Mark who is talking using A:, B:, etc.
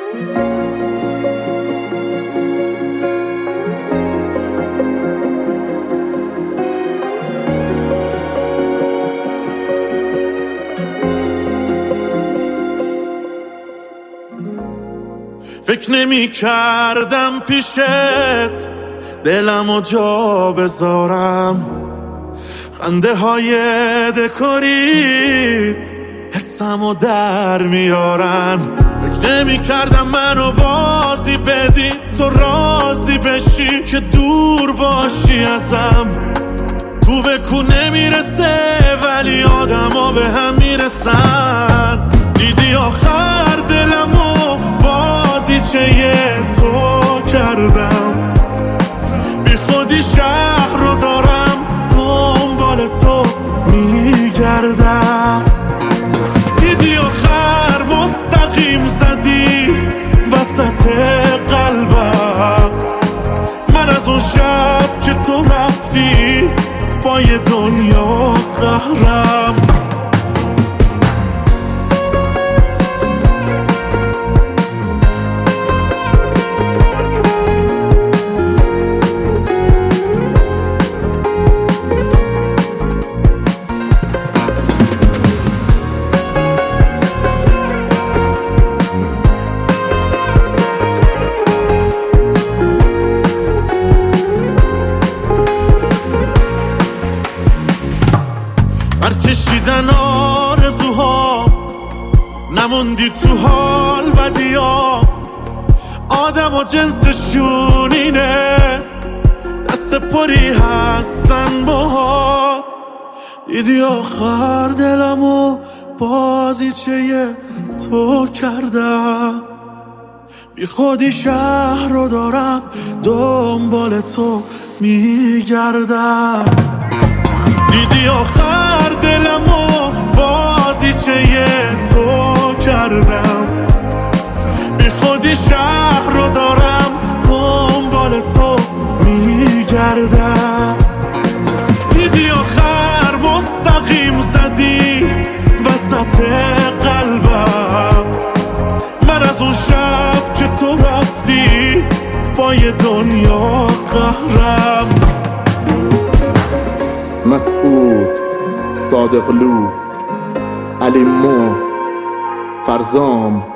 A: فکر نمی کردم پیشت دلمو جا بذارم، خنده های دکوریت حسمو در میارن. فکر نمی کردم منو بازی بدی تو راضی بشی که دور باشی ازم. کو به کو نمیرسه ولی آدما به هم میرسن. دیدی آخر دلمو بازیچه تو کردم، بی خودی شهر رو دارم دنبال تو میگردم. دیدی آخر مستقیم زدی وسط قلبم، من از اون شب که تو رفتی با یه دنیا قهرم. کشیدن آرزوها نموندی تو حال بدیا، آدم و جنسشون اینه دست پری هستن باها. دیدی آخر دلمو بازیچه تو کردم، بی خودی شهر رو دارم دنبال تو میگردم. دیدی آخر دلمو بازیچه تو کردم، بی خودی شهر رو دارم دنبال تو میگردم. دیدی آخر مستقیم زدی وسط قلبم، من از اون شب که تو رفتی با یه دنیا قهرم.
B: مسعود، صادقلو، علی مو، فرزام